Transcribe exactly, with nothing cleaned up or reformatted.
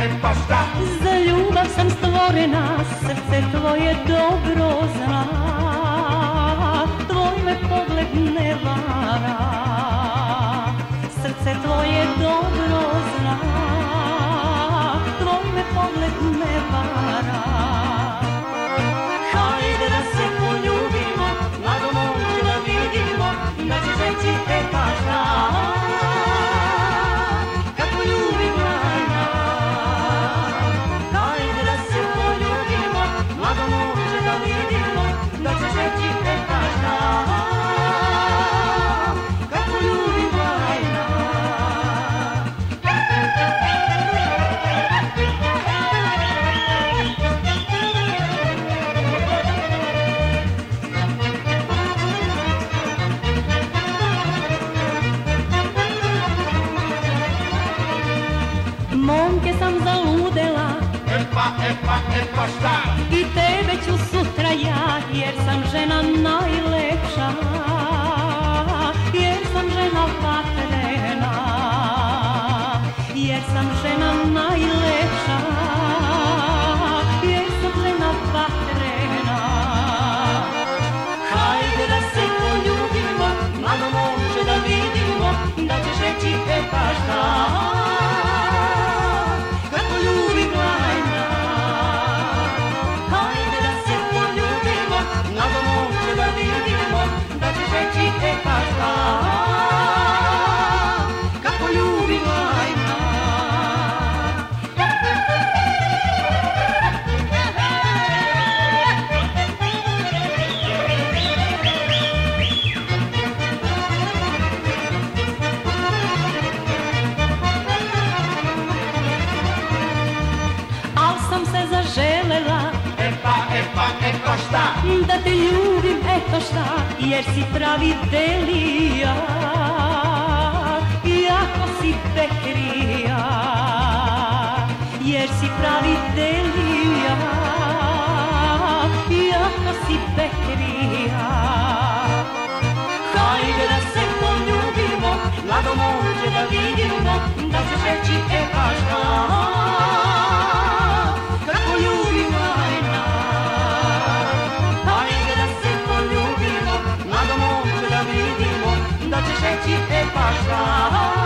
e pa šta? Za ljubav sam stvorena, srce tvoje dobro zna. Tvoj me pogled ne vara, srce tvoje dobro zna. Tvoj me pogled ne vara. Hajde da se poljubimo, mlado momče da vidimo, da ćeš reći e pa šta? Kako ljubim Lajla. Hajde da se poljubimo, mlado momče da vidimo, da ćeš reći e pa šta? Kako ljubim Lajla. Momke sam zaludela, E pa, e pa, e pa šta? i tebe ću sutra ja, jer sam žena najlepša, jer sam žena vatrena, jer sam žena najlepša, jer sam žena vatrena. Hajde da se poljubimo, mlado momče da vidimo, da ćeš reći e pa šta? Kako ljubim Lajla. Hajde da se poljubimo, mlado momče da vidimo, da ćeš reći e pa šta? Kako ljubim Lajla. Al sam se zaželela, E pa, e pa, e pa šta? da te ljubim, eto šta, jer si pravi delija, iako si pekrija, jer si pravi delija, iako si pekrija. Hajde da se poljubimo, mlado momče da vidimo, da ćeš reći e pa šta? Kako ljubim Lajla. Hajde da se poljubimo, mlado momče da vidimo, da ćeš reći e pa šta?